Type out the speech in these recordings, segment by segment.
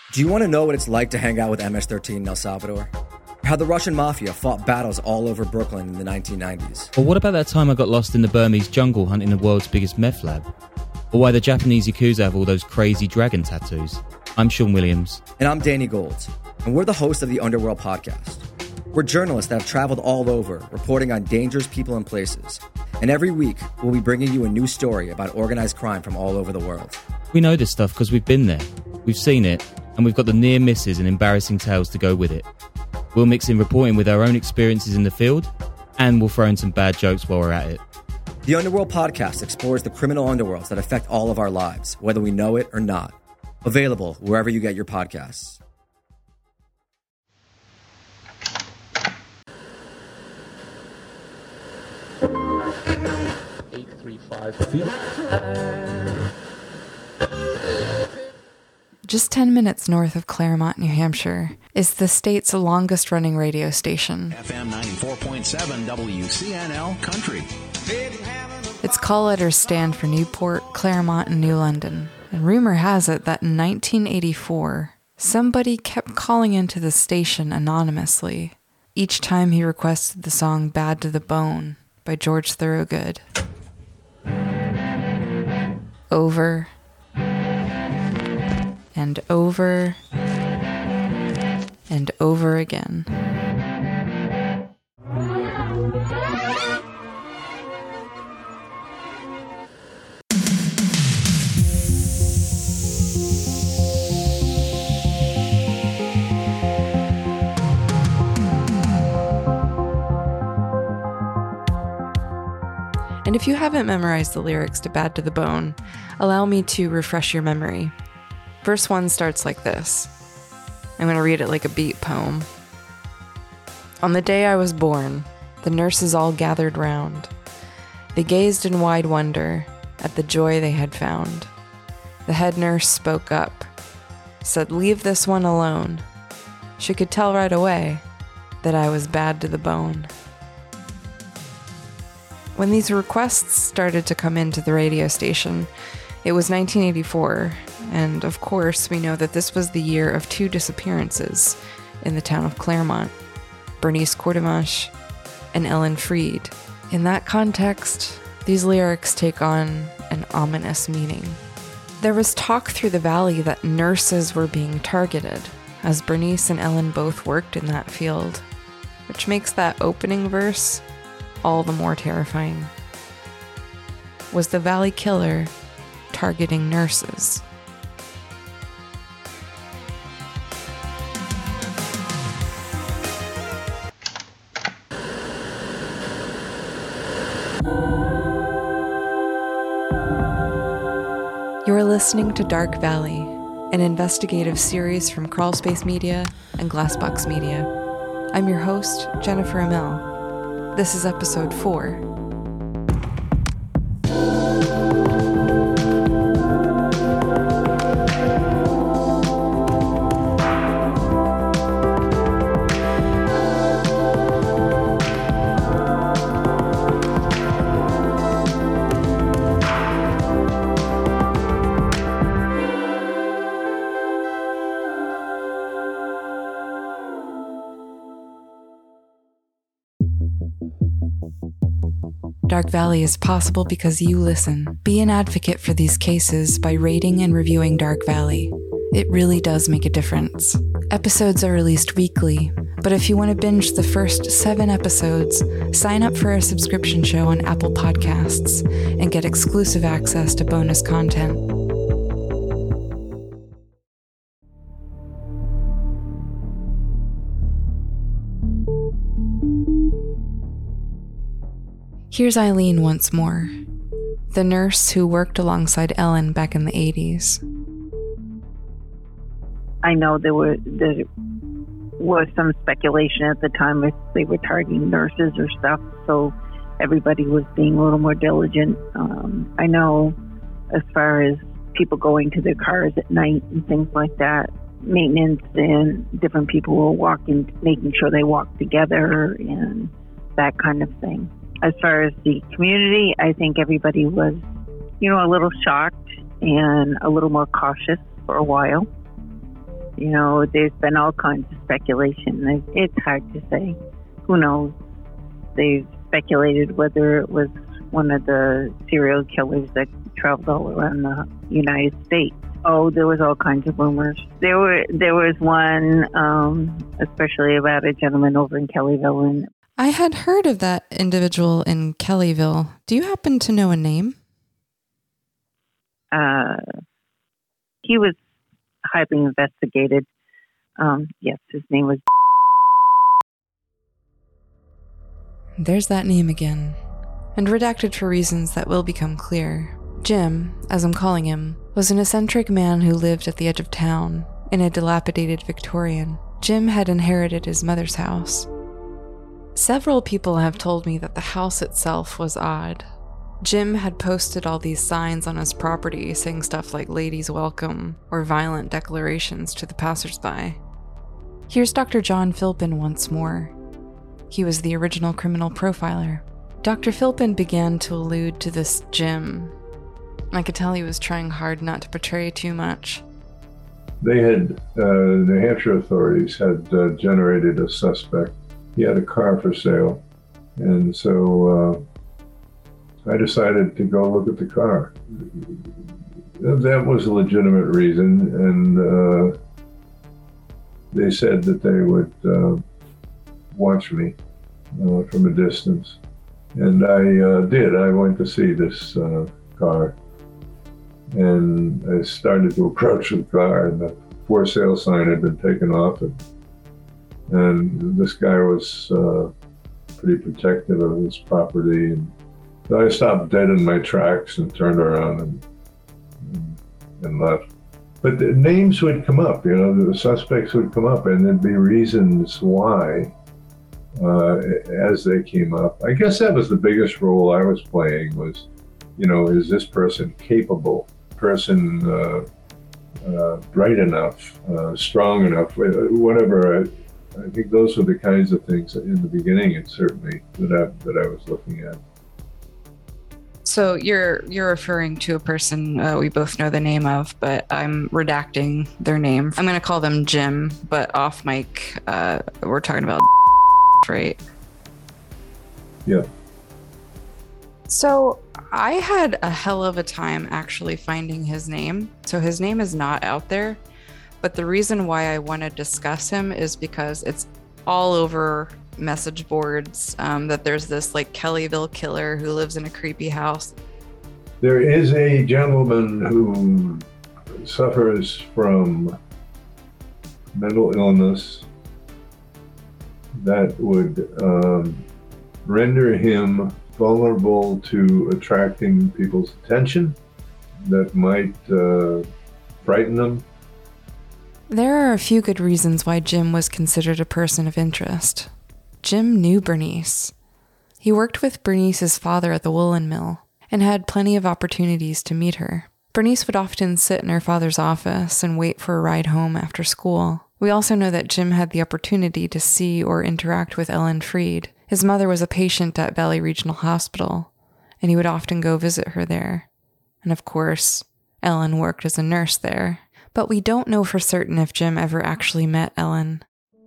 Do you want to know what it's like to hang out with MS-13 in El Salvador? How the Russian mafia fought battles all over Brooklyn in the 1990s? Or what about that time I got lost in the Burmese jungle hunting the world's biggest meth lab? Or why the Japanese Yakuza have all those crazy dragon tattoos? I'm Sean Williams. And I'm Danny Gold. And we're the hosts of the Underworld Podcast. We're journalists that have traveled all over, reporting on dangerous people and places. And every week, we'll be bringing you a new story about organized crime from all over the world. We know this stuff because we've been there. We've seen it. And we've got the near misses and embarrassing tales to go with it. We'll mix in reporting with our own experiences in the field, and we'll throw in some bad jokes while we're at it. The Underworld Podcast explores the criminal underworlds that affect all of our lives, whether we know it or not. Available wherever you get your podcasts. Just 10 minutes north of Claremont, New Hampshire, is the state's longest-running radio station. FM 94.7 WCNL Country. Its call letters stand for Newport, Claremont, and New London. And rumor has it that in 1984, somebody kept calling into the station anonymously, each time he requested the song Bad to the Bone by George Thorogood. Over and over and over again. And if you haven't memorized the lyrics to Bad to the Bone, allow me to refresh your memory. Verse 1 starts like this. I'm going to read it like a beat poem. On the day I was born, the nurses all gathered round. They gazed in wide wonder at the joy they had found. The head nurse spoke up, said, "Leave this one alone." She could tell right away that I was bad to the bone. When these requests started to come into the radio station, it was 1984, and of course we know that this was the year of two disappearances in the town of Claremont, Bernice Courtemanche and Ellen Freed. In that context, these lyrics take on an ominous meaning. There was talk through the valley that nurses were being targeted, as Bernice and Ellen both worked in that field, which makes that opening verse all the more terrifying. Was the Valley Killer targeting nurses? You're listening to Dark Valley, an investigative series from Crawlspace Media and Glassbox Media. I'm your host, Jennifer Amell. This is episode 4. Dark Valley is possible because you listen. Be an advocate for these cases by rating and reviewing Dark Valley. It really does make a difference. Episodes are released weekly, but if you want to binge the first 7 episodes, sign up for our subscription show on Apple Podcasts and get exclusive access to bonus content. Here's Eileen once more, the nurse who worked alongside Ellen back in the 80s. I know there was some speculation at the time if they were targeting nurses or stuff, so everybody was being a little more diligent. I know as far as people going to their cars at night and things like that, maintenance and different people were walking, making sure they walked together and that kind of thing. As far as the community, I think everybody was, a little shocked and a little more cautious for a while. There's been all kinds of speculation. It's hard to say. Who knows? They've speculated whether it was one of the serial killers that traveled all around the United States. Oh, there was all kinds of rumors. There was one, especially about a gentleman over in Kellyville. And I had heard of that individual in Kellyville. Do you happen to know a name? He was highly investigated. Yes, his name was. There's that name again, and redacted for reasons that will become clear. Jim, as I'm calling him, was an eccentric man who lived at the edge of town, in a dilapidated Victorian. Jim had inherited his mother's house. Several people have told me that the house itself was odd. Jim had posted all these signs on his property saying stuff like ladies welcome or violent declarations to the passersby. Here's Dr. John Philpin once more. He was the original criminal profiler. Dr. Philpin began to allude to this Jim. I could tell he was trying hard not to portray too much. They had, New Hampshire authorities had generated a suspect. He had a car for sale. And so I decided to go look at the car. That was a legitimate reason. And they said that they would watch me from a distance. And I did. I went to see this car. And I started to approach the car, and the for sale sign had been taken off. And this guy was pretty protective of his property. And so I stopped dead in my tracks and turned around and left. But the names would come up, the suspects would come up, and there'd be reasons why as they came up. I guess that was the biggest role I was playing was, is this person capable, person bright enough, strong enough, whatever. I think those were the kinds of things in the beginning, and certainly that I was looking at. So you're referring to a person we both know the name of, but I'm redacting their name. I'm going to call them Jim, but off mic, we're talking about right? Yeah. So I had a hell of a time actually finding his name. So his name is not out there, but the reason why I want to discuss him is because it's all over message boards that there's this like Kellyville killer who lives in a creepy house. There is a gentleman who suffers from mental illness that would render him vulnerable to attracting people's attention, that might frighten them. There are a few good reasons why Jim was considered a person of interest. Jim knew Bernice. He worked with Bernice's father at the woolen mill and had plenty of opportunities to meet her. Bernice would often sit in her father's office and wait for a ride home after school. We also know that Jim had the opportunity to see or interact with Ellen Freed. His mother was a patient at Valley Regional Hospital, and he would often go visit her there. And of course, Ellen worked as a nurse there. But we don't know for certain if Jim ever actually met Ellen.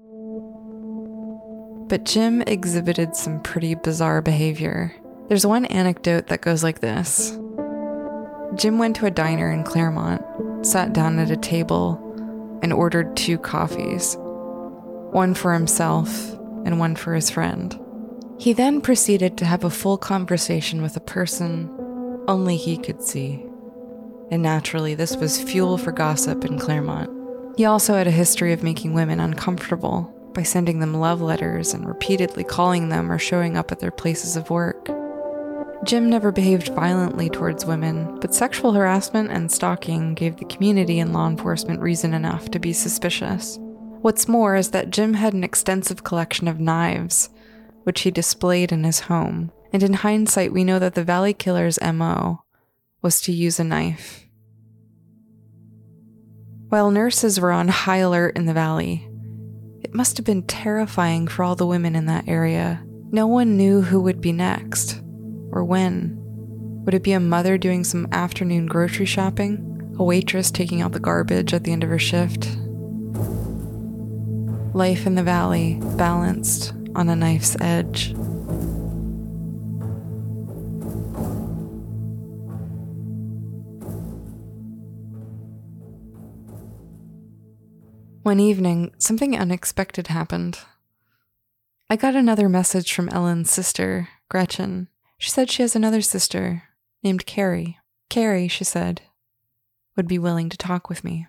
But Jim exhibited some pretty bizarre behavior. There's one anecdote that goes like this. Jim went to a diner in Claremont, sat down at a table, and ordered 2 coffees, one for himself and one for his friend. He then proceeded to have a full conversation with a person only he could see. And naturally, this was fuel for gossip in Claremont. He also had a history of making women uncomfortable by sending them love letters and repeatedly calling them or showing up at their places of work. Jim never behaved violently towards women, but sexual harassment and stalking gave the community and law enforcement reason enough to be suspicious. What's more is that Jim had an extensive collection of knives, which he displayed in his home. And in hindsight, we know that the Valley Killer's MO was to use a knife. While nurses were on high alert in the valley, it must have been terrifying for all the women in that area. No one knew who would be next, or when. Would it be a mother doing some afternoon grocery shopping? A waitress taking out the garbage at the end of her shift? Life in the valley, balanced on a knife's edge. One evening, something unexpected happened. I got another message from Ellen's sister, Gretchen. She said she has another sister named Carrie. Carrie, she said, would be willing to talk with me.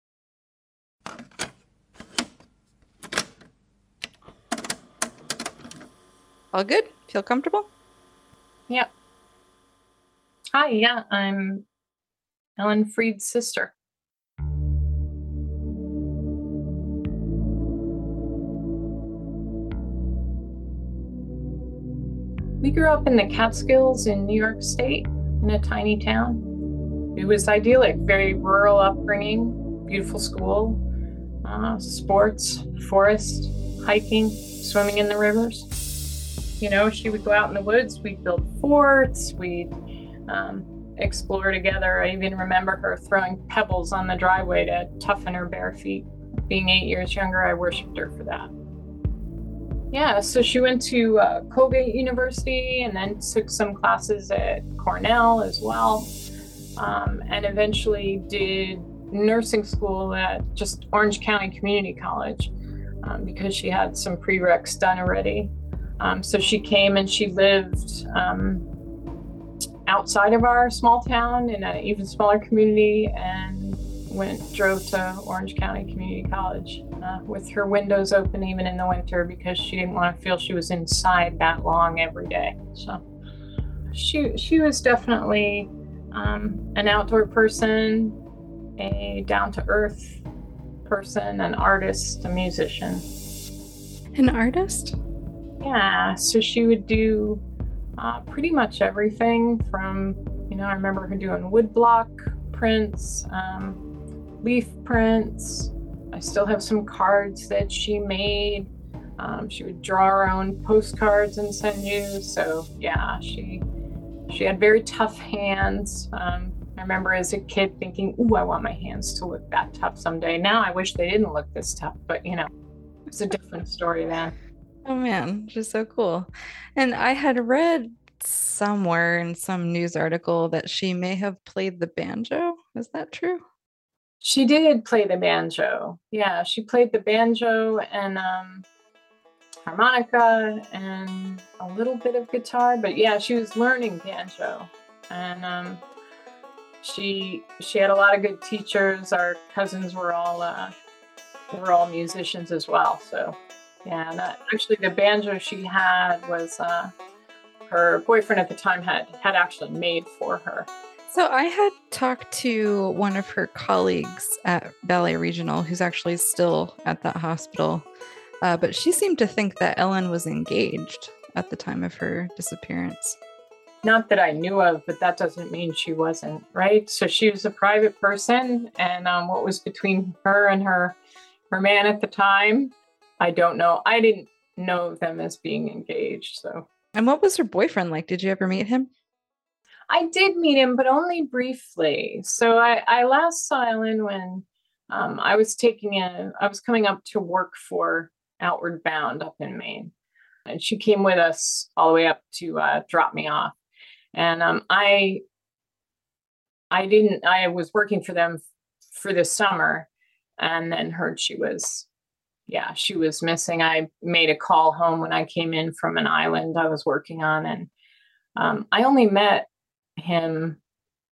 All good? Feel comfortable? Yep. Hi, yeah, I'm Ellen Freed's sister. We grew up in the Catskills in New York State, in a tiny town. It was idyllic, very rural upbringing, beautiful school, sports, forest, hiking, swimming in the rivers. You know, she would go out in the woods, we'd build forts, we'd explore together. I even remember her throwing pebbles on the driveway to toughen her bare feet. Being 8 years younger, I worshipped her for that. Yeah, so she went to Colgate University and then took some classes at Cornell as well, and eventually did nursing school at just Orange County Community College because she had some prereqs done already. So she came and she lived outside of our small town in an even smaller community and drove to Orange County Community College with her windows open even in the winter because she didn't want to feel she was inside that long every day. So she was definitely an outdoor person, a down-to-earth person, an artist, a musician. An artist? Yeah, so she would do pretty much everything from, I remember her doing woodblock prints, leaf prints. I still have some cards that she made. She would draw her own postcards and send you. So yeah, she had very tough hands. I remember as a kid thinking, ooh, I want my hands to look that tough someday. Now I wish they didn't look this tough, but it's a different story then. Oh man, just so cool. And I had read somewhere in some news article that she may have played the banjo. Is that true? She did play the banjo. Yeah, she played the banjo and harmonica and a little bit of guitar. But yeah, she was learning banjo. And she had a lot of good teachers. Our cousins were all musicians as well. So yeah, and actually the banjo she had was her boyfriend at the time had actually made for her. So I had talked to one of her colleagues at Ballet Regional, who's actually still at that hospital, but she seemed to think that Ellen was engaged at the time of her disappearance. Not that I knew of, but that doesn't mean she wasn't, right? So she was a private person, and what was between her and her man at the time, I don't know. I didn't know them as being engaged, so. And what was her boyfriend like? Did you ever meet him? I did meet him, but only briefly. So I last saw Ellen when I was coming up to work for Outward Bound up in Maine. And she came with us all the way up to drop me off. And I was working for them for the summer and then heard she was missing. I made a call home when I came in from an island I was working on. And I only met him,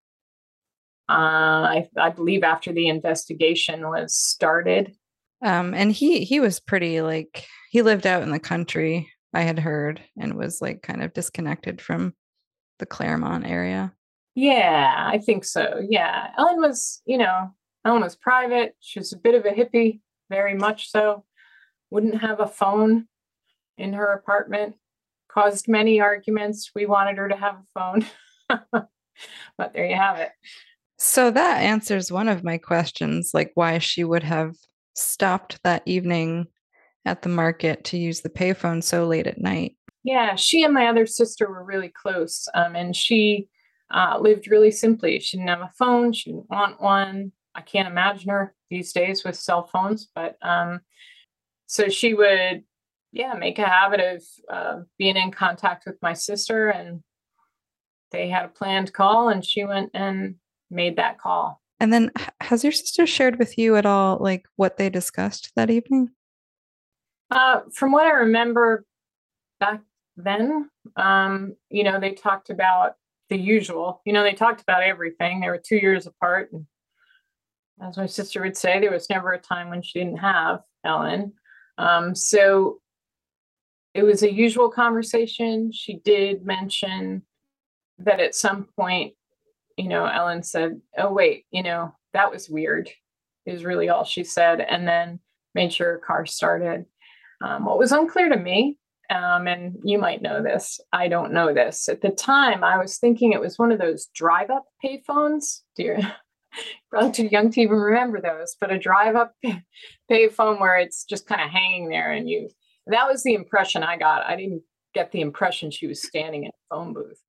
I believe after the investigation was started. And he was pretty he lived out in the country, I had heard, and was kind of disconnected from the Claremont area. Yeah, I think so. Yeah. Ellen was private. She was a bit of a hippie, very much so. Wouldn't have a phone in her apartment. Caused many arguments. We wanted her to have a phone. But there you have it. So that answers one of my questions, why she would have stopped that evening at the market to use the payphone so late at night. Yeah, she and my other sister were really close, and she lived really simply. She didn't have a phone. She didn't want one. I can't imagine her these days with cell phones, but So she would, make a habit of being in contact with my sister, and they had a planned call, and she went and made that call. And then has your sister shared with you at all, like, what they discussed that evening? From what I remember back then, they talked about the usual. They talked about everything. They were 2 years apart. And as my sister would say, there was never a time when she didn't have Ellen. So it was a usual conversation. She did mention that at some point, Ellen said, "Oh, wait, that was weird," is really all she said. And then made sure her car started. What was unclear to me, and you might know this, I don't know this. At the time, I was thinking it was one of those drive-up payphones. Probably too young to even remember those, but a drive-up payphone where it's just kind of hanging there, and that was the impression I got. I didn't get the impression she was standing in a phone booth.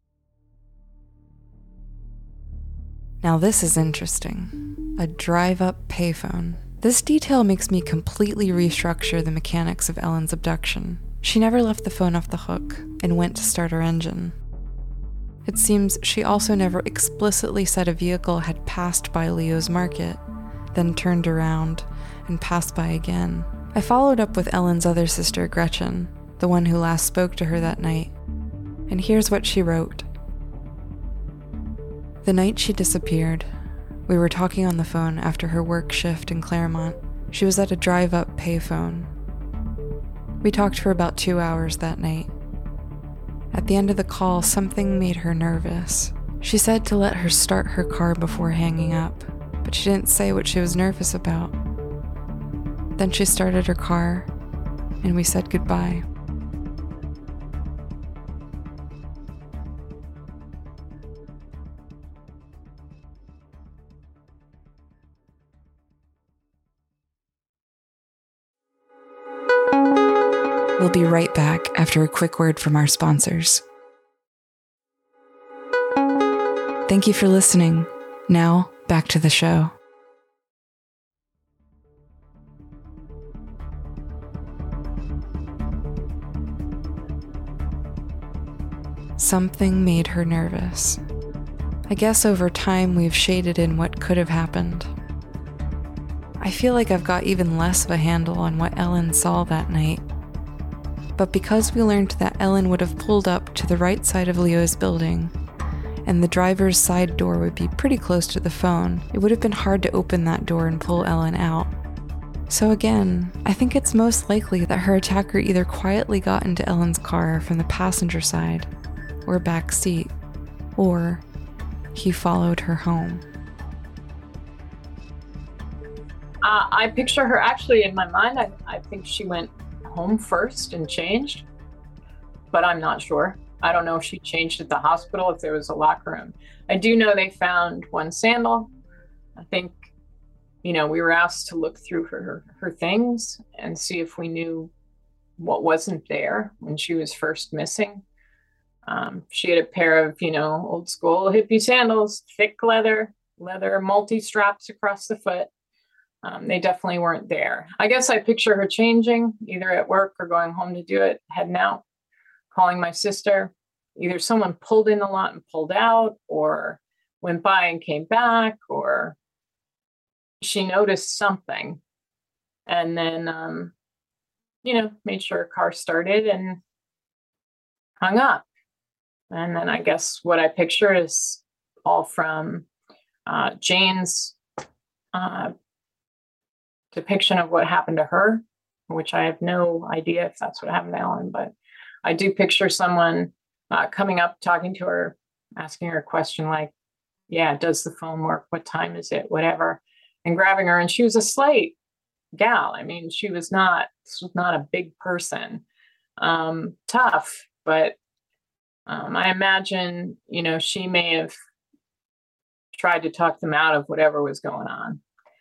Now this is interesting. A drive-up payphone. This detail makes me completely restructure the mechanics of Ellen's abduction. She never left the phone off the hook and went to start her engine. It seems she also never explicitly said a vehicle had passed by Leo's Market, then turned around and passed by again. I followed up with Ellen's other sister, Gretchen, the one who last spoke to her that night, and here's what she wrote. The night she disappeared, we were talking on the phone after her work shift in Claremont. She was at a drive-up payphone. We talked for about 2 hours that night. At the end of the call, something made her nervous. She said to let her start her car before hanging up, but she didn't say what she was nervous about. Then she started her car, and we said goodbye. We'll be right back after a quick word from our sponsors. Thank you for listening. Now, back to the show. Something made her nervous. I guess over time we've shaded in what could have happened. I feel like I've got even less of a handle on what Ellen saw that night. But because we learned that Ellen would have pulled up to the right side of Leo's building, and the driver's side door would be pretty close to the phone, it would have been hard to open that door and pull Ellen out. So again, I think it's most likely that her attacker either quietly got into Ellen's car from the passenger side or back seat, or he followed her home. I picture her actually in my mind. I think she went home first and changed, but I'm not sure. I don't know if she changed at the hospital, if there was a locker room. I do know they found one sandal. I think, we were asked to look through her things and see if we knew what wasn't there when she was first missing. She had a pair of, old school hippie sandals, thick leather multi-straps across the foot. They definitely weren't there. I guess I picture her changing, either at work or going home to do it, heading out, calling my sister. Either someone pulled in the lot and pulled out, or went by and came back, or she noticed something. And then, made sure her car started and hung up. And then I guess what I picture is all from Jane's depiction of what happened to her, which I have no idea if that's what happened to Ellen, but I do picture someone coming up, talking to her, asking her a question like, does the phone work? What time is it? Whatever. And grabbing her. And she was a slight gal. I mean, this was not a big person. Tough, but I imagine, she may have tried to talk them out of whatever was going on.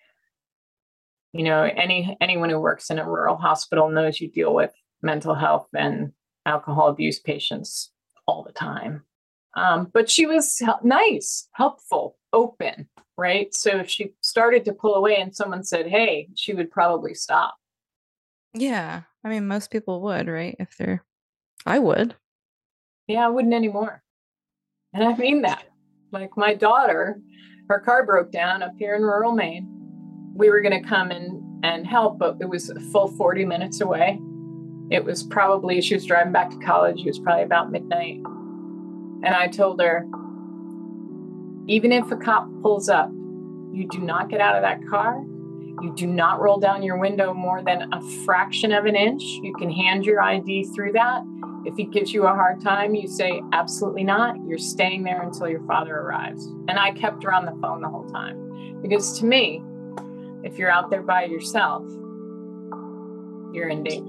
Anyone who works in a rural hospital knows you deal with mental health and alcohol abuse patients all the time. But she was nice, helpful, open, right? So if she started to pull away and someone said, hey, she would probably stop. Yeah. I mean, most people would, right? I would. Yeah, I wouldn't anymore. And I mean that. Like my daughter, her car broke down up here in rural Maine. We were going to come in and help, but it was a full 40 minutes away. It was probably, she was driving back to college. It was probably about midnight. And I told her, even if a cop pulls up, you do not get out of that car. You do not roll down your window more than a fraction of an inch. You can hand your ID through that. If he gives you a hard time, you say, absolutely not. You're staying there until your father arrives. And I kept her on the phone the whole time. Because to me, if you're out there by yourself, you're in danger.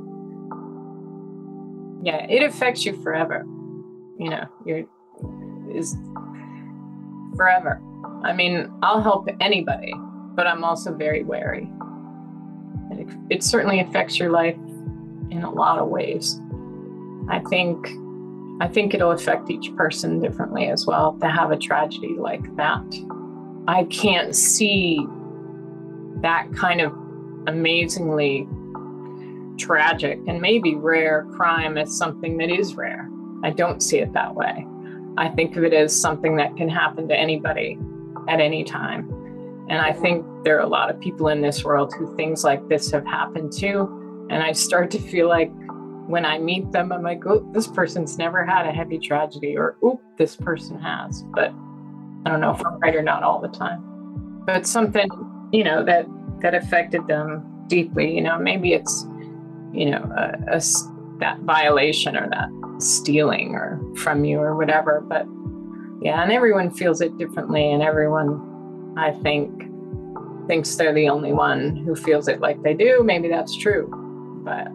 Yeah, it affects you forever. You know, is forever. I mean, I'll help anybody, but I'm also very wary. And it certainly affects your life in a lot of ways. I think it'll affect each person differently as well to have a tragedy like that. I can't see that kind of amazingly tragic and maybe rare crime as something that is rare. I don't see it that way. I think of it as something that can happen to anybody at any time. And I think there are a lot of people in this world who things like this have happened to. And I start to feel like when I meet them, I'm like, oh, this person's never had a heavy tragedy, or, oh, this person has. But I don't know if I'm right or not all the time. But something, you know, that affected them deeply, you know, maybe it's, you know, that violation or that stealing or from you or whatever. But yeah, and everyone feels it differently. And everyone, I think, thinks they're the only one who feels it like they do. Maybe that's true. But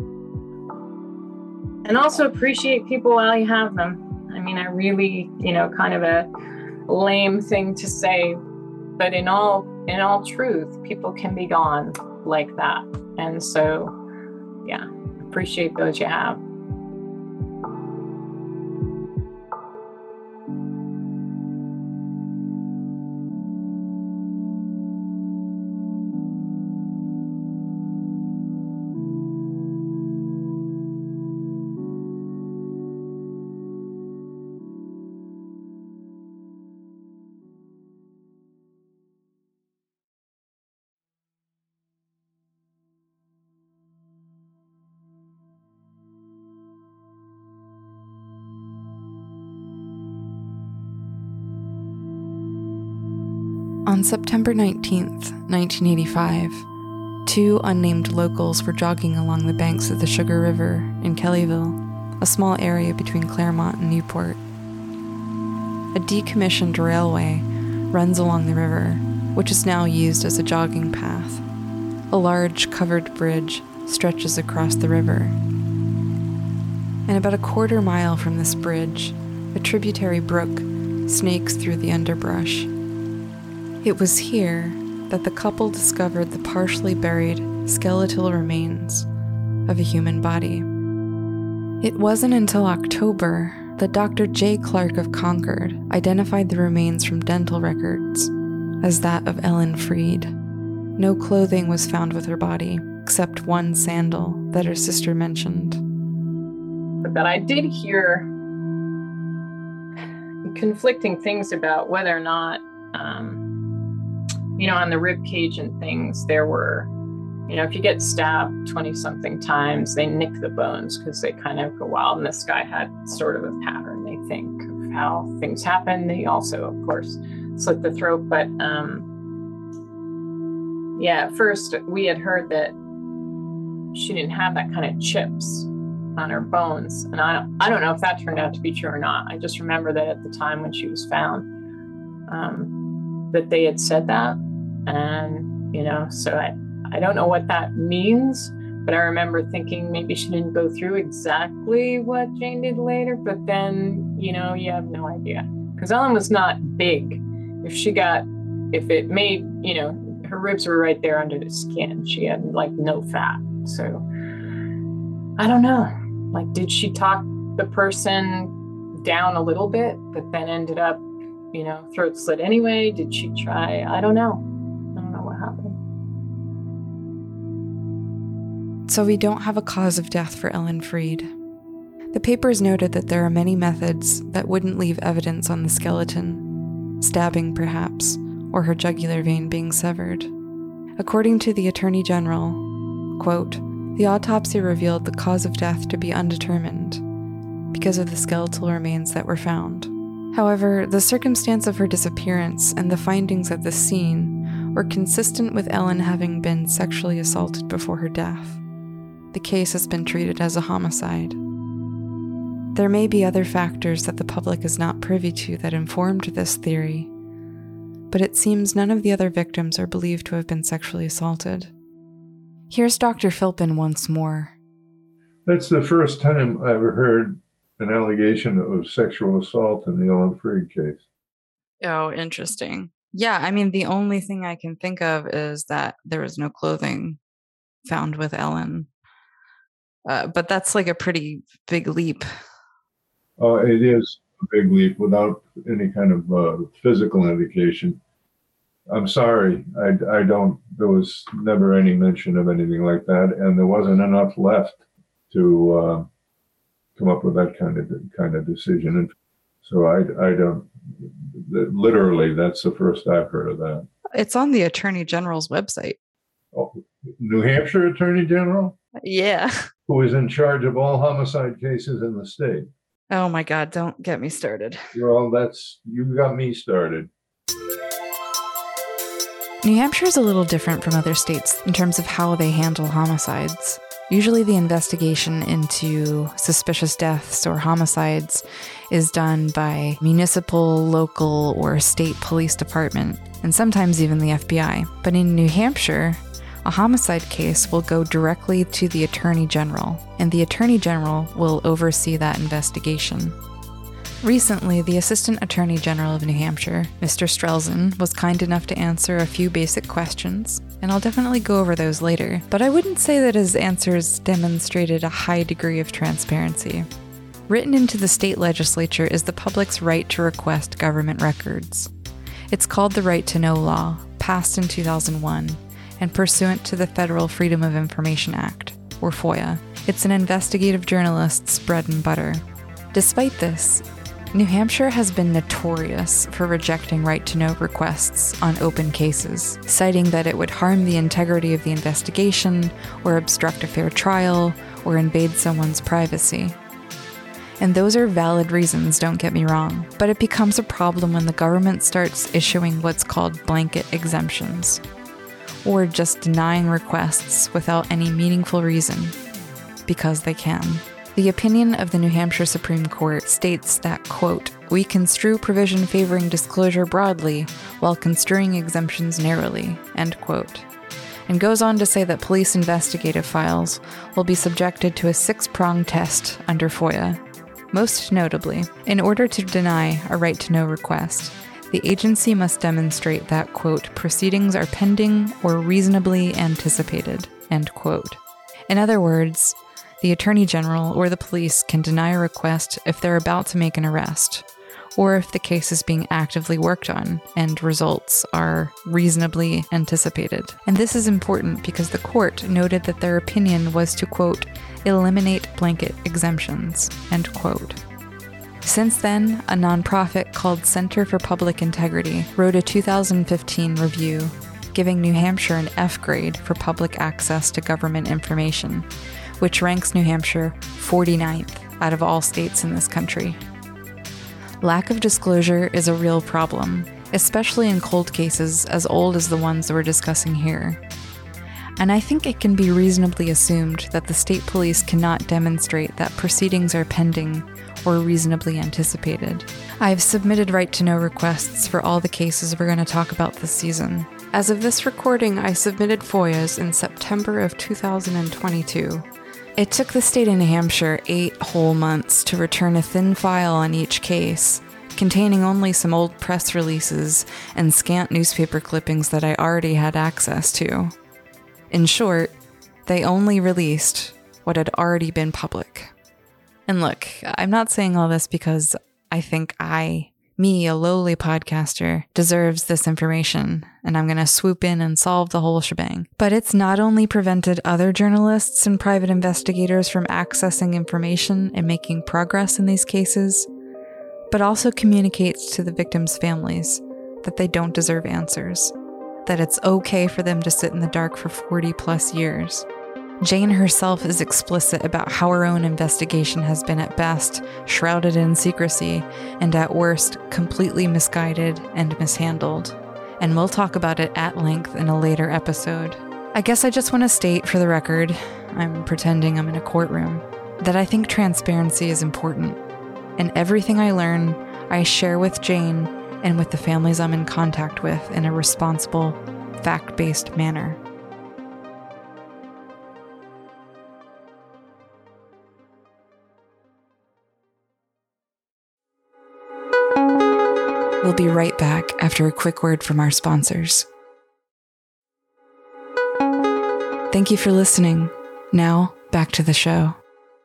and also appreciate people while you have them. I mean, I really, you know, kind of a lame thing to say, but in all truth, people can be gone like that. And so, yeah, appreciate those you have. On September 19th, 1985, two unnamed locals were jogging along the banks of the Sugar River in Kellyville, a small area between Claremont and Newport. A decommissioned railway runs along the river, which is now used as a jogging path. A large covered bridge stretches across the river. And about a quarter mile from this bridge, a tributary brook snakes through the underbrush. It was here that the couple discovered the partially buried skeletal remains of a human body. It wasn't until October that Dr. J. Clark of Concord identified the remains from dental records as that of Ellen Freed. No clothing was found with her body, except one sandal that her sister mentioned. But I did hear conflicting things about whether or not, you know, on the rib cage and things, there were, you know, if you get stabbed 20-something times, they nick the bones because they kind of go wild. And this guy had sort of a pattern, they think, of how things happen. He also, of course, slit the throat. But yeah, at first we had heard that she didn't have that kind of chips on her bones. And I don't know if that turned out to be true or not. I just remember that at the time when she was found, that they had said that. And, you know, so I don't know what that means, but I remember thinking maybe she didn't go through exactly what Jane did later, but then, you know, you have no idea. Because Ellen was not big. If it made, you know, her ribs were right there under the skin. She had like no fat. So I don't know. Like, did she talk the person down a little bit, but then ended up, you know, throat slit anyway? Did she try? I don't know. I don't know what happened. So we don't have a cause of death for Ellen Freed. The papers noted that there are many methods that wouldn't leave evidence on the skeleton, stabbing perhaps, or her jugular vein being severed. According to the Attorney General, quote, "The autopsy revealed the cause of death to be undetermined because of the skeletal remains that were found. However, the circumstance of her disappearance and the findings at the scene were consistent with Ellen having been sexually assaulted before her death. The case has been treated as a homicide. There may be other factors that the public is not privy to that informed this theory, but it seems none of the other victims are believed to have been sexually assaulted." Here's Dr. Philpin once more. That's the first time I ever heard an allegation of sexual assault in the Ellen Freed case. Oh, interesting. Yeah, I mean, the only thing I can think of is that there was no clothing found with Ellen. But that's like a pretty big leap. Oh, it is a big leap without any kind of physical indication. I'm sorry, I don't, there was never any mention of anything like that, and there wasn't enough left to come up with that kind of decision. And so I don't, literally, that's the first I've heard of that. It's on the Attorney General's website. Oh, New Hampshire Attorney General? Yeah. Who is in charge of all homicide cases in the state. Oh my God, don't get me started. Well, you got me started. New Hampshire is a little different from other states in terms of how they handle homicides. Usually the investigation into suspicious deaths or homicides is done by municipal, local, or state police department, and sometimes even the FBI. But in New Hampshire, a homicide case will go directly to the Attorney General, and the Attorney General will oversee that investigation. Recently, the Assistant Attorney General of New Hampshire, Mr. Strelzin, was kind enough to answer a few basic questions, and I'll definitely go over those later, but I wouldn't say that his answers demonstrated a high degree of transparency. Written into the state legislature is the public's right to request government records. It's called the Right to Know Law, passed in 2001, and pursuant to the Federal Freedom of Information Act, or FOIA. It's an investigative journalist's bread and butter. Despite this, New Hampshire has been notorious for rejecting right-to-know requests on open cases, citing that it would harm the integrity of the investigation, or obstruct a fair trial, or invade someone's privacy. And those are valid reasons, don't get me wrong, but it becomes a problem when the government starts issuing what's called blanket exemptions, or just denying requests without any meaningful reason, because they can. The opinion of the New Hampshire Supreme Court states that, quote, "We construe provision favoring disclosure broadly while construing exemptions narrowly," end quote, and goes on to say that police investigative files will be subjected to a 6-pronged test under FOIA. Most notably, in order to deny a right-to-know request, the agency must demonstrate that, quote, "proceedings are pending or reasonably anticipated," end quote. In other words, the Attorney General or the police can deny a request if they're about to make an arrest, or if the case is being actively worked on and results are reasonably anticipated. And this is important because the court noted that their opinion was to, quote, "eliminate blanket exemptions," end quote. Since then, a nonprofit called Center for Public Integrity wrote a 2015 review giving New Hampshire an F grade for public access to government information, which ranks New Hampshire 49th out of all states in this country. Lack of disclosure is a real problem, especially in cold cases as old as the ones we're discussing here. And I think it can be reasonably assumed that the state police cannot demonstrate that proceedings are pending or reasonably anticipated. I've submitted right-to-know requests for all the cases we're going to talk about this season. As of this recording, I submitted FOIAs in September of 2022. It took the state of New Hampshire 8 whole months to return a thin file on each case, containing only some old press releases and scant newspaper clippings that I already had access to. In short, they only released what had already been public. And look, I'm not saying all this because I think me, a lowly podcaster, deserves this information, and I'm going to swoop in and solve the whole shebang. But it's not only prevented other journalists and private investigators from accessing information and making progress in these cases, but also communicates to the victims' families that they don't deserve answers, that it's okay for them to sit in the dark for 40 plus years. Jane herself is explicit about how her own investigation has been at best shrouded in secrecy and at worst completely misguided and mishandled. And we'll talk about it at length in a later episode. I guess I just want to state for the record, I'm pretending I'm in a courtroom, that I think transparency is important. And everything I learn, I share with Jane and with the families I'm in contact with in a responsible, fact-based manner. We'll be right back after a quick word from our sponsors. Thank you for listening. Now, back to the show.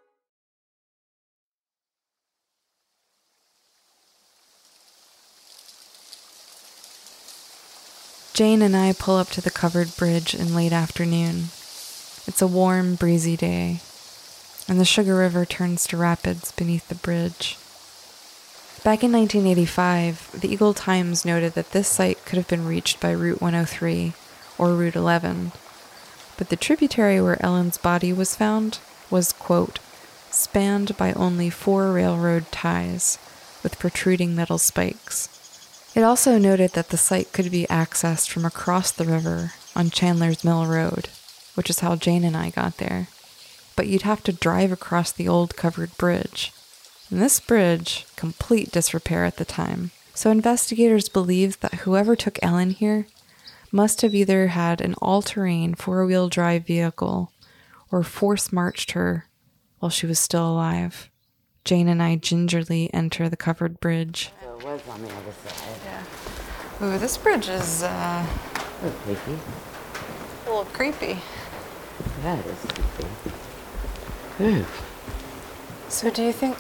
Jane and I pull up to the covered bridge in late afternoon. It's a warm, breezy day, and the Sugar River turns to rapids beneath the bridge. Back in 1985, the Eagle Times noted that this site could have been reached by Route 103 or Route 11, but the tributary where Ellen's body was found was, quote, spanned by only 4 railroad ties with protruding metal spikes. It also noted that the site could be accessed from across the river on Chandler's Mill Road, which is how Jane and I got there, but you'd have to drive across the old covered bridge. And this bridge, complete disrepair at the time, so investigators believed that whoever took Ellen here must have either had an all-terrain 4-wheel drive vehicle or force-marched her while she was still alive. Jane and I gingerly enter the covered bridge. So it was on the other side. Yeah. Ooh, this bridge is, creepy. A little creepy. Yeah, it is creepy. Ooh. So do you think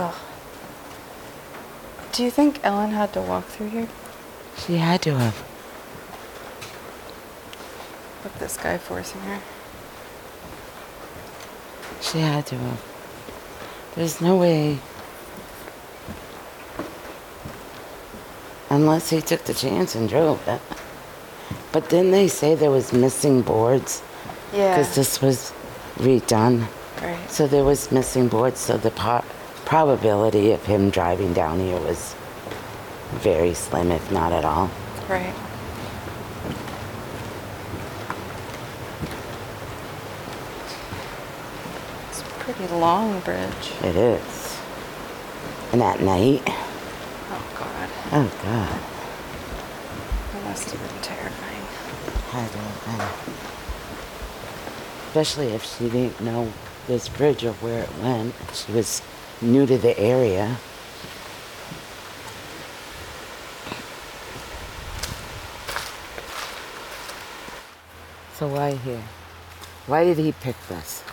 Ellen had to walk through here? She had to have. With this guy forcing her? She had to have. There's no way. Unless he took the chance and drove it. But didn't they say there was missing boards? Yeah. Because this was redone. Right. So there was missing boards, so the probability of him driving down here was very slim, if not at all. Right. It's a pretty long bridge. It is. And at night. Oh, God. Oh, God. That must have been terrifying. I don't know. Especially if she didn't know this bridge or where it went. She was new to the area. So why here? Why did he pick this?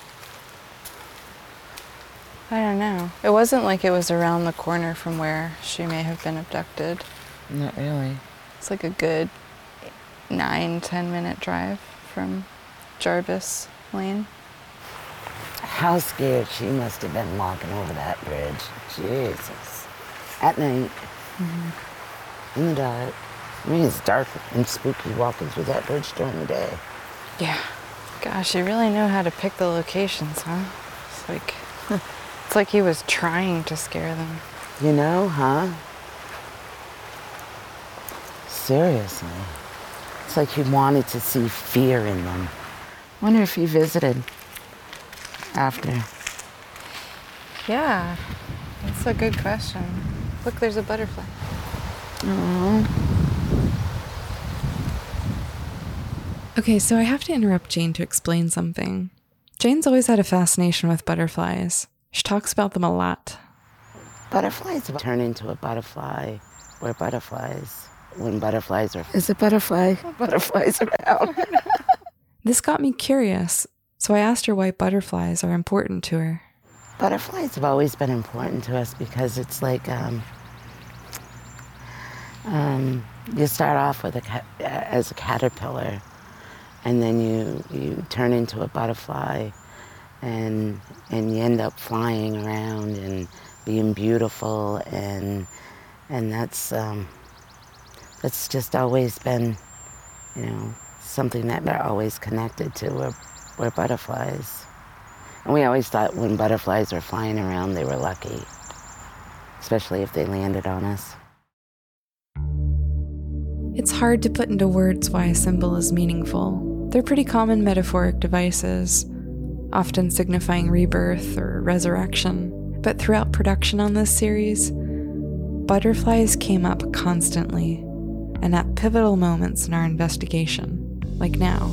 I don't know. It wasn't like it was around the corner from where she may have been abducted. Not really. It's like a good 9-10 minute drive from Jarvis Lane. How scared she must have been walking over that bridge. Jesus. At night. Mm-hmm. In the dark. I mean, it's dark and spooky walking through that bridge during the day. Yeah. Gosh, you really know how to pick the locations, huh? It's like he was trying to scare them. You know, huh? Seriously. It's like he wanted to see fear in them. Wonder if he visited after. Yeah, that's a good question. Look, there's a butterfly. Aww. Okay, so I have to interrupt Jane to explain something. Jane's always had a fascination with butterflies. She talks about them a lot. Butterflies turn into a butterfly. We're butterflies. When butterflies are... Is a butterfly? Butterflies around. This got me curious, so I asked her why butterflies are important to her. Butterflies have always been important to us because it's like, You start off with as a caterpillar, and then you turn into a butterfly, and you end up flying around and being beautiful, and that's just always been, something that we're always connected to. We're butterflies, and we always thought when butterflies were flying around, they were lucky, especially if they landed on us. It's hard to put into words why a symbol is meaningful. They're pretty common metaphoric devices, often signifying rebirth or resurrection. But throughout production on this series, butterflies came up constantly and at pivotal moments in our investigation, like now.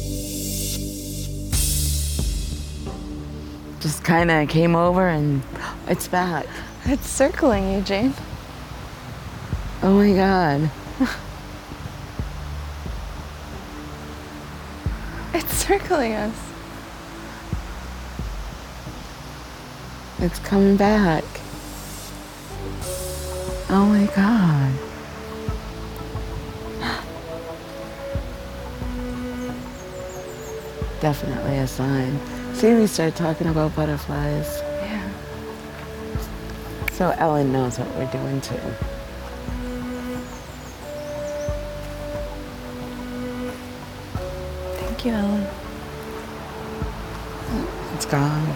Just kind of came over and it's back. It's circling you, Jane. Oh my God. It's circling us. It's coming back. Oh my God. Definitely a sign. See, we start talking about butterflies. Yeah. So Ellen knows what we're doing too. Thank you, Ellen. It's gone.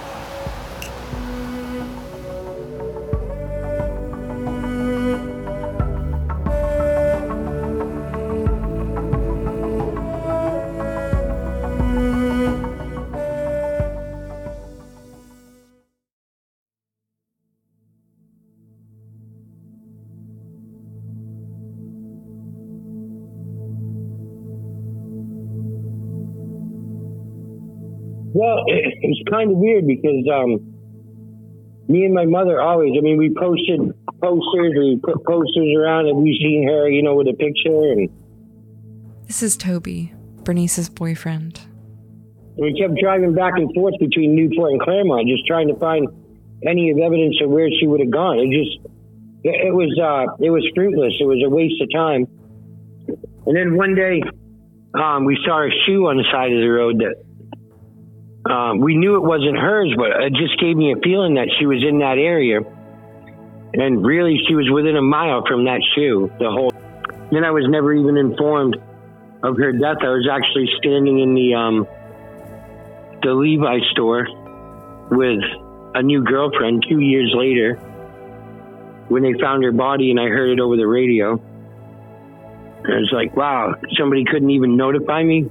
Well, it's kind of weird because me and my mother always, we posted posters, we put posters around, and we've seen her, with a picture. And This is Toby, Bernice's boyfriend. we kept driving back and forth between Newport and Claremont, just trying to find any evidence of where she would have gone. It was fruitless. It was a waste of time. And then one day, we saw a shoe on the side of the road that we knew it wasn't hers, but it just gave me a feeling that she was in that area. And really, she was within a mile from that shoe. Then I was never even informed of her death. I was actually standing in the Levi store with a new girlfriend 2 years later when they found her body, and I heard it over the radio. And I was like, wow, somebody couldn't even notify me.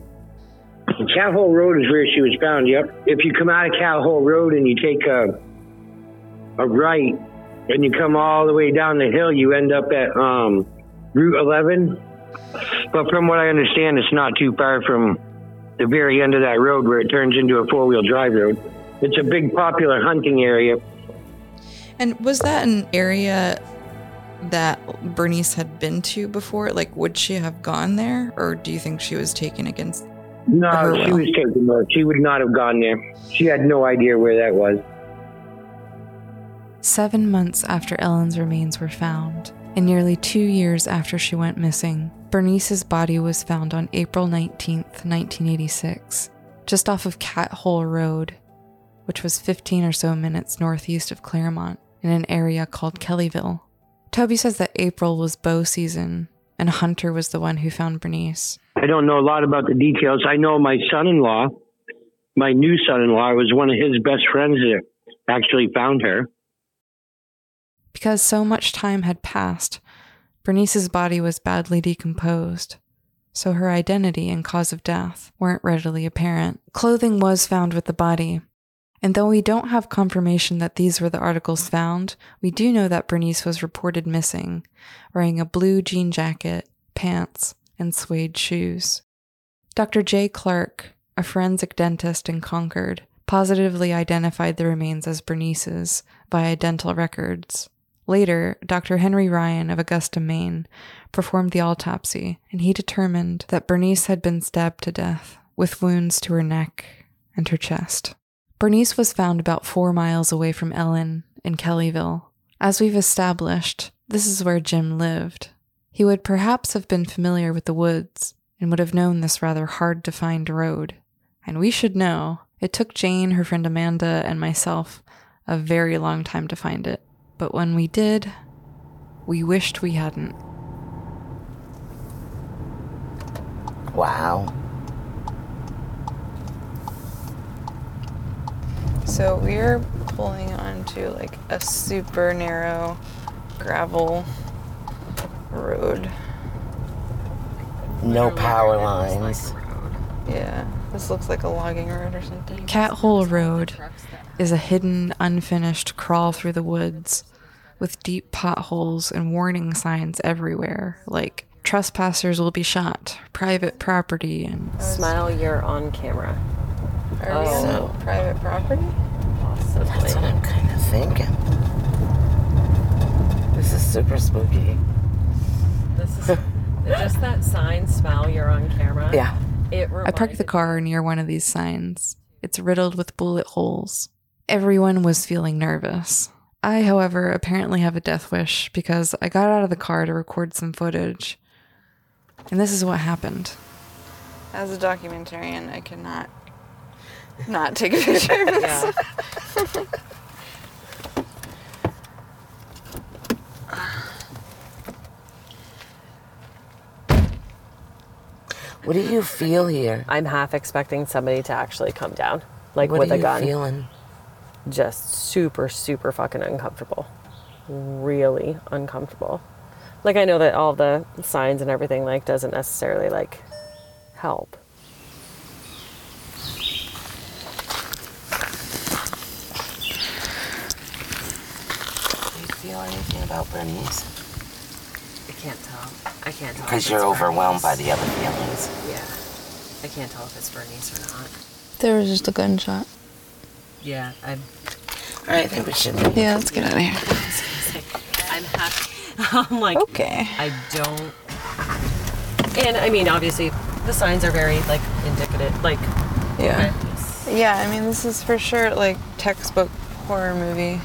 Cat Hole Road is where she was found, yep. If you come out of Cat Hole Road and you take a right and you come all the way down the hill, you end up at Route 11. But from what I understand, it's not too far from the very end of that road where it turns into a four-wheel drive road. It's a big popular hunting area. And was that an area that Bernice had been to before? Like, would she have gone there? Or do you think she was taken against No, her she will? was taken there. She would not have gone there. She had no idea where that was. 7 months after Ellen's remains were found, and nearly 2 years after she went missing, Bernice's body was found on April 19th, 1986, just off of Cat Hole Road, which was 15 or so minutes northeast of Claremont, in an area called Kellyville. Toby says that April was bow season, and Hunter was the one who found Bernice. I don't know a lot about the details. I know my son-in-law, my new son-in-law, was one of his best friends that actually found her. Because so much time had passed, Bernice's body was badly decomposed, so her identity and cause of death weren't readily apparent. Clothing was found with the body, and though we don't have confirmation that these were the articles found, we do know that Bernice was reported missing, wearing a blue jean jacket, pants, and suede shoes. Dr. Jay Clark, a forensic dentist in Concord, positively identified the remains as Bernice's via dental records. Later, Dr. Henry Ryan of Augusta, Maine, performed the autopsy, and he determined that Bernice had been stabbed to death, with wounds to her neck and her chest. Bernice was found about 4 miles away from Ellen in Kellyville. As we've established, This is where Jim lived. He would perhaps have been familiar with the woods and would have known this rather hard-to-find road. And we should know, it took Jane, her friend Amanda, and myself a very long time to find it. But when we did, we wished we hadn't. Wow. So we're pulling onto like a super narrow gravel road. No power lines. Yeah, this looks like a logging road or something. Cat Hole Road is a hidden, unfinished crawl through the woods with deep potholes and warning signs everywhere, like trespassers will be shot, private property, and... Smile, you're on camera. Are we on private property? Possibly. That's what I'm kind of thinking. This is super spooky. This is just that sign, smile, you're on camera. Yeah. I parked the car near one of these signs. It's riddled with bullet holes. Everyone was feeling nervous. I, however, apparently have a death wish because I got out of the car to record some footage. And this is what happened. As a documentarian, I cannot not take a picture of this. What do you feel here? I'm half expecting somebody to actually come down, like What with are a gun. you feeling? Just super, super fucking uncomfortable. Really uncomfortable. Like, I know that all the signs and everything, like, doesn't necessarily, like, help. Do you feel anything about Bernice? I can't tell. I can't tell. Because you're overwhelmed by the other feelings. Yeah. I can't tell if it's Bernice or not. There was just a gunshot. Yeah, I'm... I think we should... Yeah, let's get out of here. I'm happy. I'm like... Okay. I don't... And, I mean, obviously, the signs are very, like, indicative, like... Yeah. Yeah, I mean, this is for sure, like, textbook horror movie.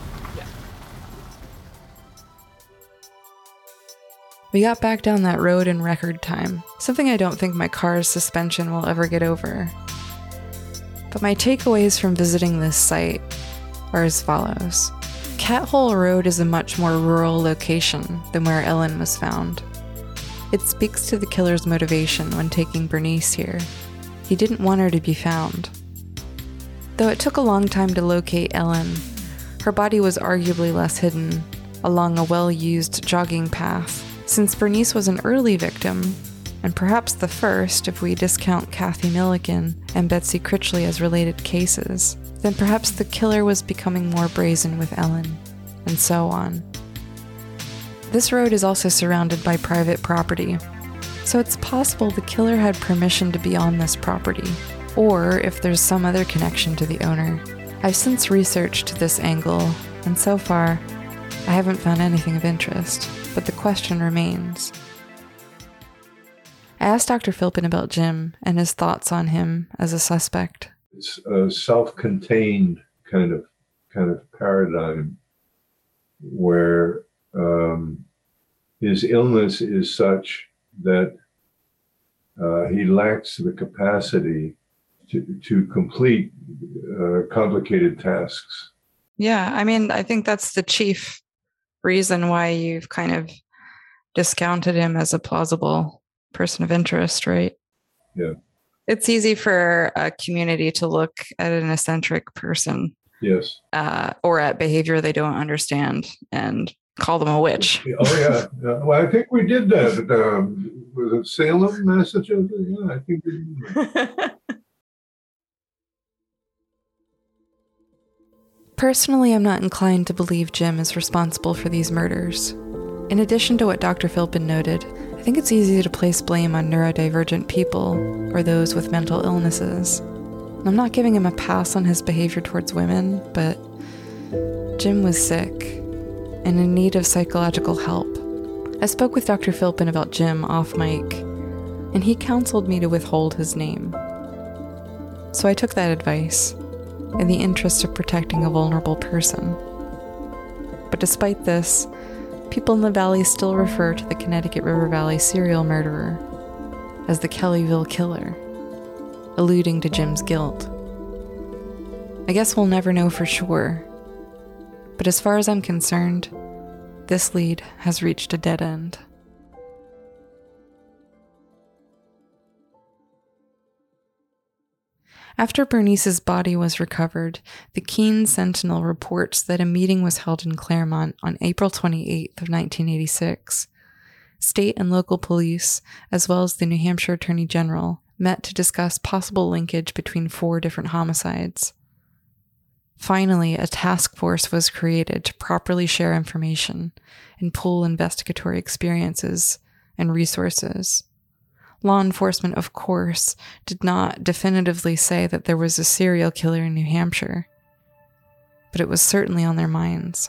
We got back down that road in record time, something I don't think my car's suspension will ever get over. But my takeaways from visiting this site are as follows. Cat Hole Road is a much more rural location than where Ellen was found. It speaks to the killer's motivation when taking Bernice here. He didn't want her to be found. Though it took a long time to locate Ellen, her body was arguably less hidden along a well-used jogging path, since Bernice was an early victim, and perhaps the first if we discount Kathy Milliken and Betsy Critchley as related cases. Then perhaps the killer was becoming more brazen with Ellen, and so on. This road is also surrounded by private property, so it's possible the killer had permission to be on this property, or if there's some other connection to the owner. I've since researched this angle, and so far, I haven't found anything of interest, but the question remains. I asked Dr. Philpin about Jim and his thoughts on him as a suspect. It's a self-contained kind of paradigm where his illness is such that he lacks the capacity to complete complicated tasks. Yeah, I mean, I think that's the chief reason why you've kind of discounted him as a plausible person of interest, right? Yeah. It's easy for a community to look at an eccentric person. Yes. Or at behavior they don't understand and call them a witch. Oh, yeah. Well, I think we did that. Was it Salem, Massachusetts? Yeah, I think we did that. Personally, I'm not inclined to believe Jim is responsible for these murders. In addition to what Dr. Philpin noted, I think it's easy to place blame on neurodivergent people or those with mental illnesses. I'm not giving him a pass on his behavior towards women, but Jim was sick and in need of psychological help. I spoke with Dr. Philpin about Jim off mic, and he counseled me to withhold his name. So I took that advice, in the interest of protecting a vulnerable person. But despite this, People in the valley still refer to the Connecticut River Valley serial murderer as the Kellyville Killer, alluding to Jim's guilt. I guess we'll never know for sure, but as far as I'm concerned, this lead has reached a dead end. After Bernice's body was recovered, the Keene Sentinel reports that a meeting was held in Claremont on April 28th of 1986. State and local police, as well as the New Hampshire Attorney General, met to discuss possible linkage between 4 different homicides. Finally, a task force was created to properly share information and pool investigatory experiences and resources. Law enforcement, of course, did not definitively say that there was a serial killer in New Hampshire, but it was certainly on their minds.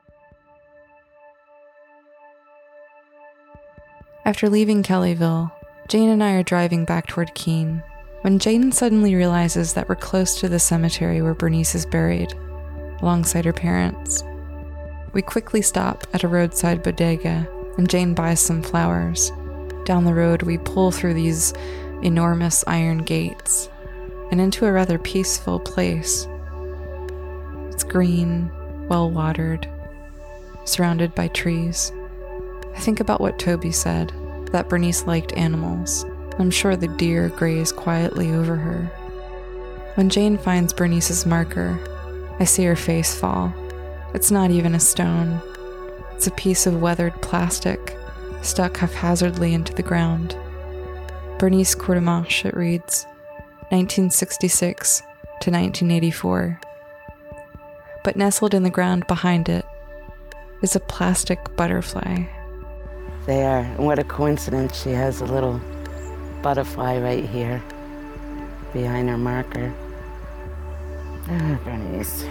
After leaving Kellyville, Jane and I are driving back toward Keene when Jane suddenly realizes that we're close to the cemetery where Bernice is buried, alongside her parents. We quickly stop at a roadside bodega, and Jane buys some flowers. Down the road, we pull through these enormous iron gates and into a rather peaceful place. It's green, well-watered, surrounded by trees. I think about what Toby said, that Bernice liked animals. I'm sure the deer graze quietly over her. When Jane finds Bernice's marker, I see her face fall. It's not even a stone. It's a piece of weathered plastic, stuck haphazardly into the ground. Bernice Courtemanche, it reads, 1966 to 1984. But nestled in the ground behind it is a plastic butterfly. There, and what a coincidence, she has a little butterfly right here behind her marker. Ah, Bernice.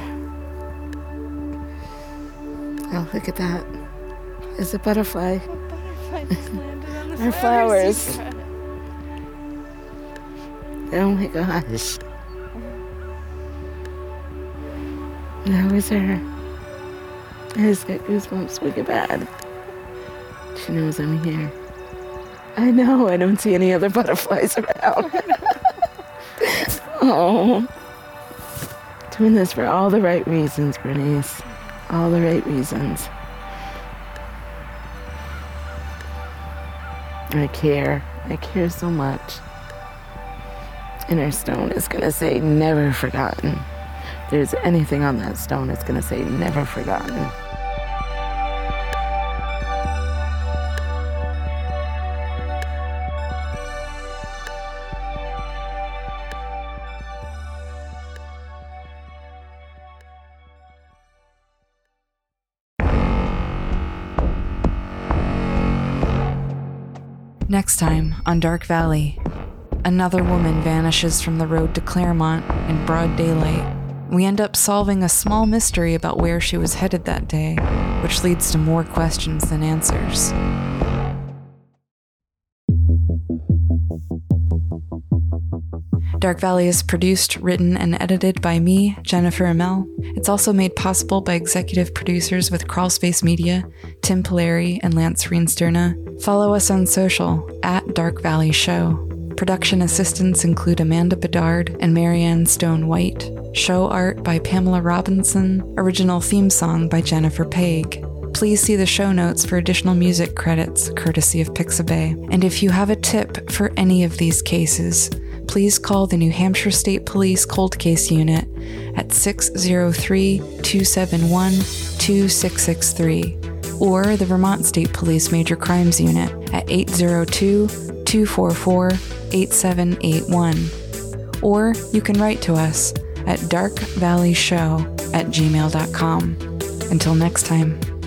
Oh, look at that. It's a butterfly. Our flowers. Oh my gosh. That was her. I just got goosebumps wicked bad. She knows I'm here. I know, I don't see any other butterflies around. Oh. Doing this for all the right reasons, Bernice. All the right reasons. I care so much. And our stone is gonna say never forgotten. If there's anything on that stone, it's gonna say never forgotten. Next time on Dark Valley, another woman vanishes from the road to Claremont in broad daylight. We end up solving a small mystery about where she was headed that day, which leads to more questions than answers. Dark Valley is produced, written, and edited by me, Jennifer Amell. It's also made possible by executive producers with Crawlspace Media, Tim Polari, and Lance Reensterna. Follow us on social, @Dark Valley Show. Production assistants include Amanda Bedard and Marianne Stone White. Show art by Pamela Robinson. Original theme song by Jennifer Paig. Please see the show notes for additional music credits, courtesy of Pixabay. And if you have a tip for any of these cases, please call the New Hampshire State Police Cold Case Unit at 603-271-2663 or the Vermont State Police Major Crimes Unit at 802-244-8781. Or you can write to us at darkvalleyshow@gmail.com. Until next time.